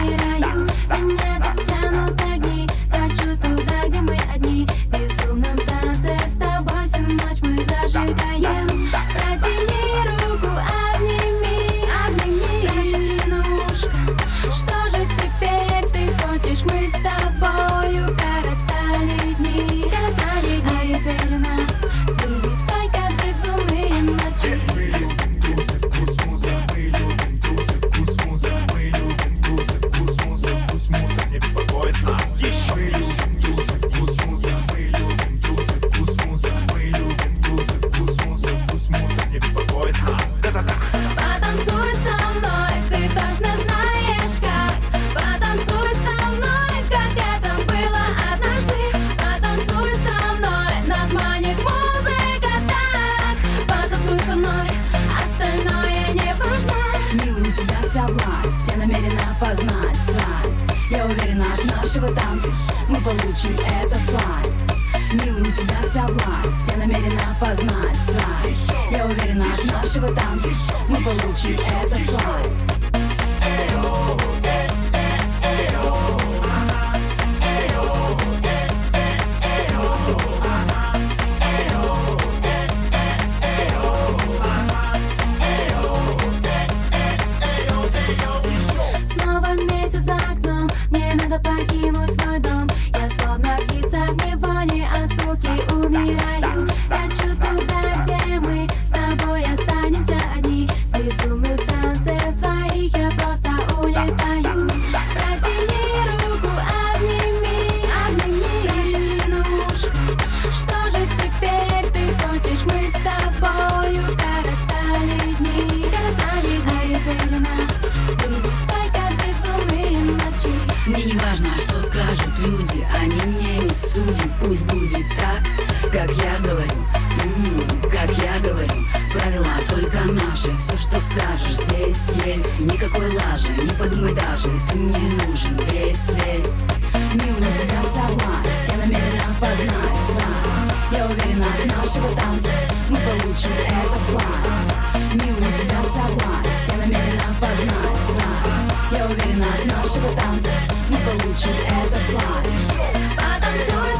умираю. Меня так тянут огни, хочу туда, где мы одни. В безумном танце с тобой всю ночь мы зажигаем. Протяни руку, обними, обними, прошепчи на ушко. Что же теперь ты хочешь? Мы с тобою коротали дни, коротали дни. А теперь у нас впереди только безумные ночи. Мы любим тусы, вкус муза. Мы любим тусы, вкус муза. Мы любим тусы, вкус муза. Вкус муза не беспокоит нас. Еще мы любим тусы, вкус муза. Мы любим тусы, вкус муза. Мы любим тусы, вкус муза. Вкус муза не беспокоит нас. Потанцуй со мной, ты точно знаешь как. Потанцуй со мной, как это было однажды. Потанцуй со мной, нас манит музыка так. Потанцуй со мной, остальное не важно. Милый, у тебя вся власть, я намерена познать страсть. Я уверена, от нашего танца мы получим эту сласть. Милый, у тебя вся власть, я намерена познать страсть. Я уверена, от нашего танца мы получим эту сласть. Снова месяц за окном, мне надо покинуть свой дом. Я словно птица в неволе, от скуки умираю. Хочу туда, где мы с тобой останемся одни. С безумных танцев твоих я просто улетаю. Протяни руку, обними, обними, прошепчи на ушко. Что же теперь ты хочешь? Мы с тобою коротали дни, коротали дни. А теперь у нас впереди только безумные ночи. Мне не важно, что скажут люди, они мне не судят. Пусть будет так, как я говорю, как я говорю. Правила только наши, все, что скажешь, здесь есть. Никакой лажи, не подумай даже, ты мне нужен весь. Милый, у тебя вся власть, я намерена познать страсть. Я уверена, от нашего танца мы получим эту сласть. Милый, у тебя вся власть, я намерена познать страсть. Я уверена, от нашего танца мы получим эту сласть. Потанцуй